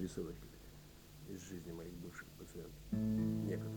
записывать из жизни моих бывших пациентов. Некоторых.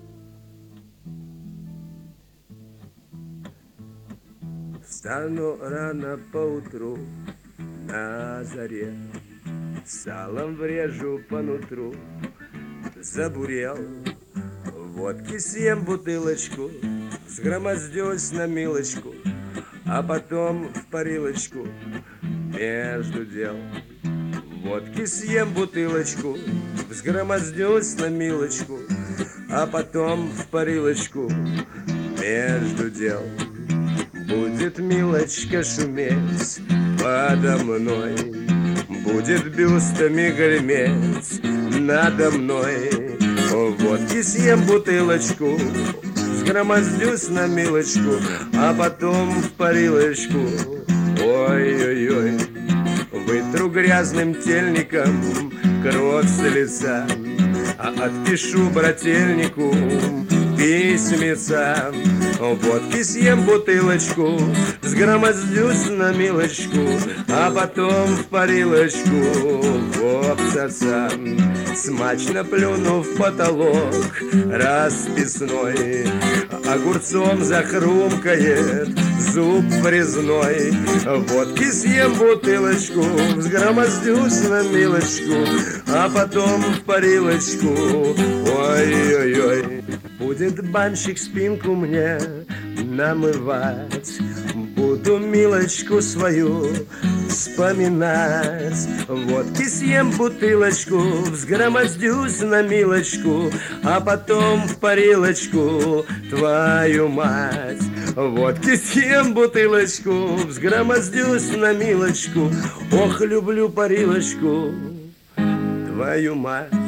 Встану рано поутру на заре, салом врежу по нутру, забурел. Водки съем бутылочку, сгромоздюсь на милочку, а потом в парилочку между дел. Водки съем бутылочку, взгромоздюсь на милочку, а потом в парилочку между дел. Будет милочка шуметь подо мной, будет бюстами греметь надо мной. Водки съем бутылочку, сгромоздюсь на милочку, а потом в парилочку. Ой-ой-ой, вытру грязным тельником кровь с лица, а отпишу брательнику письмеца. Водки съем бутылочку, сгромоздюсь на милочку, а потом в парилочку обсоса. Смачно плюну в потолок расписной, огурцом захрумкает зуб врезной. Водки съем бутылочку, взгромоздюсь на милочку, а потом в парилочку. Ой-ой-ой, будет банщик спинку мне намывать, буду милочку свою вспоминать. Водки съем бутылочку, взгромоздюсь на милочку, а потом в парилочку, твою мать. Водки съем бутылочку, взгромоздюсь на милочку, ох, люблю парилочку, твою мать.